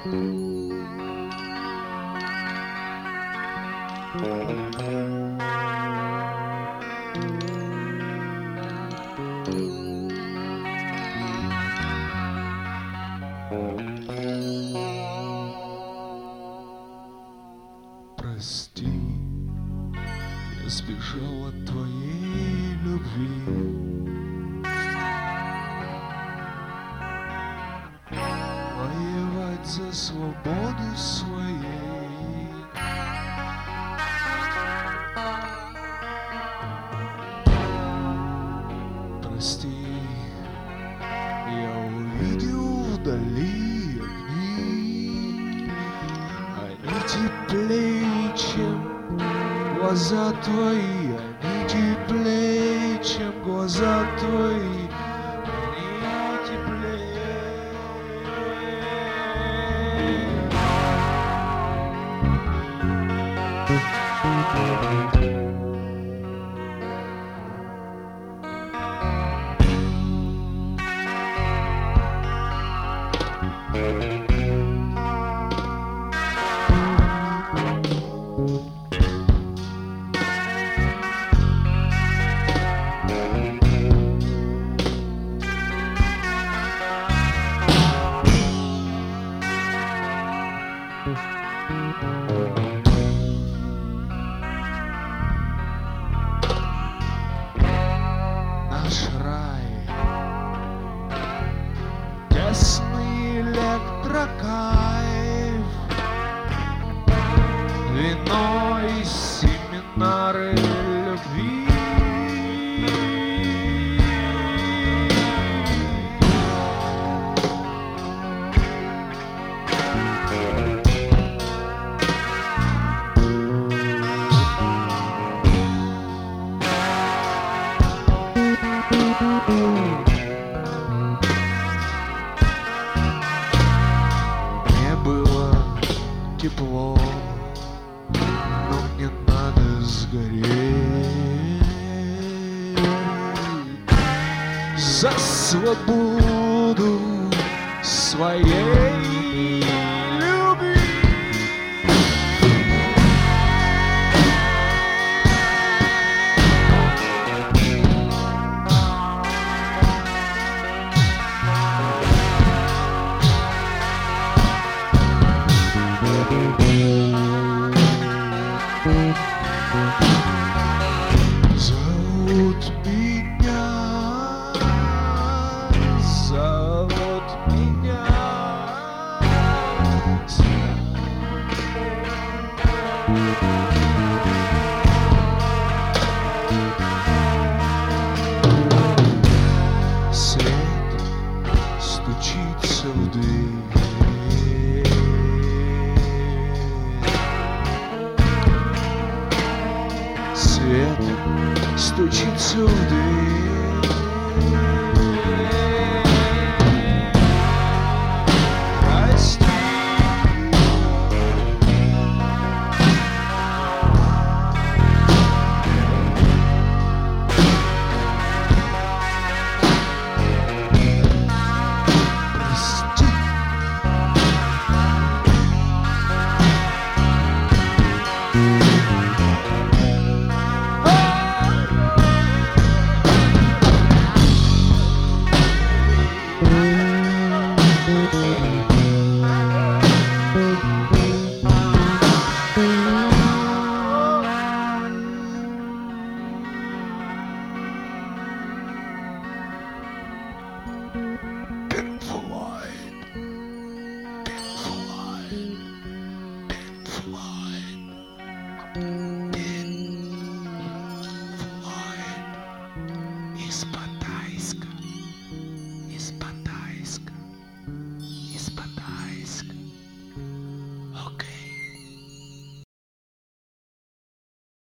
Прости, я сбежал от твоей любви. Воевать за свободу своей. Прости, я увидел вдали огни. Они теплее, чем глаза твои. Они теплее, чем глаза твои. Они теплее. Наш рай, тесный электрокайф, вино и семинары любви. Мне было тепло, но мне надо сгореть за свободу своей любви. Зовут меня, зовут меня. Свет стучится в дверь. Свет стучится в дверь.